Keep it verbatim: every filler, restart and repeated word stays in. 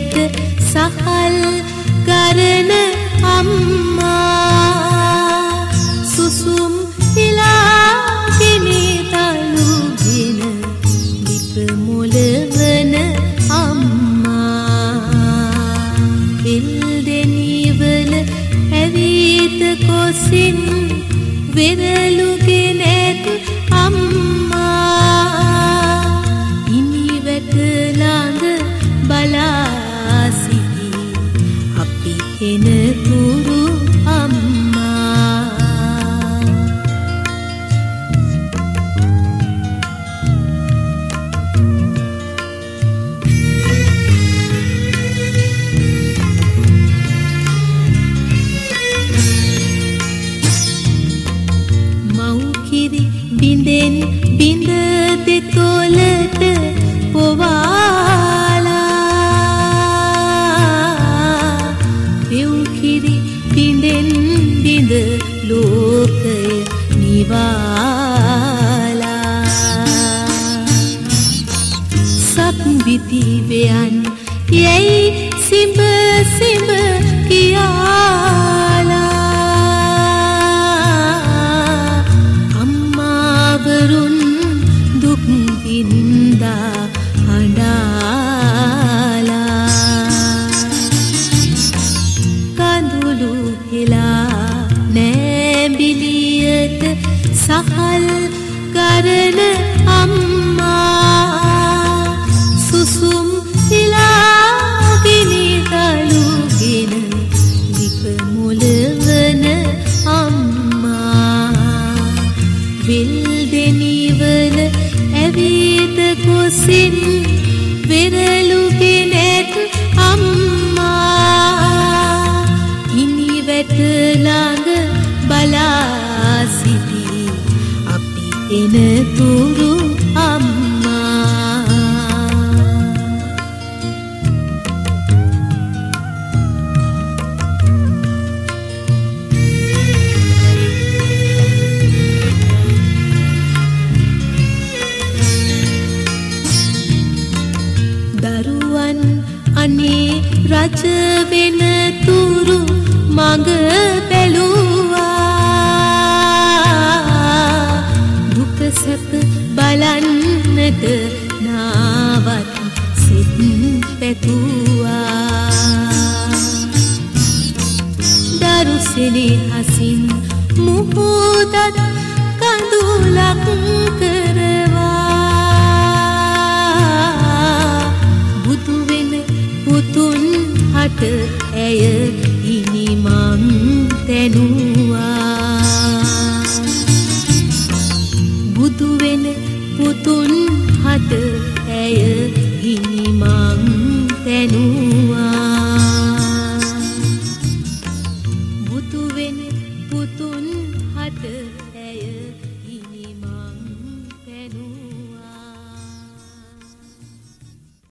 වෙත සහල් කරන අම්මා සුසුම් හිලාගෙන තලුගෙන ලිප මොළවන අම්මා එල්දෙනිවල ඇවිත කොසින් වෙරළුගෙන ඇත අම්මා ඉනිවැට ළඟ බලා සිටි අපි එනතුරු අම්මා මව්කිරි බිඳෙන් බිඳ දෙතොලට පොවාලා පෙව්කිරි බිඳෙන් බිඳ ලෝකය නිවාලා සක්විති වෙයන් යැයි සිඹ සිඹ කියාලා අම්මාවරුන් දුක් වින්දා හඬාලා කඳුළු හෙලා නෑඹිලියට සහල් කරන අම්මා සුසුම් හිලාගෙන තලුගෙන ලිප මොළවන අම්මා වෙල්දෙනිවල ඇවිත කොසින් වෙරළුගෙන ඇත අම්මා ඉනිවැට ළඟ බලා සිටි අපි එනතුරු අම්මා දරුවන් අනේ රජ වෙන තුරු මඟ බැලුවා දුක සැප බලන්නට නාවත් සිත් පැතුවා දරුසෙනේ හසින් මුහුදත් කඳුලක් කරවා බුදු වෙන පුතුන් හට ඇය ඉනිමන් තැනු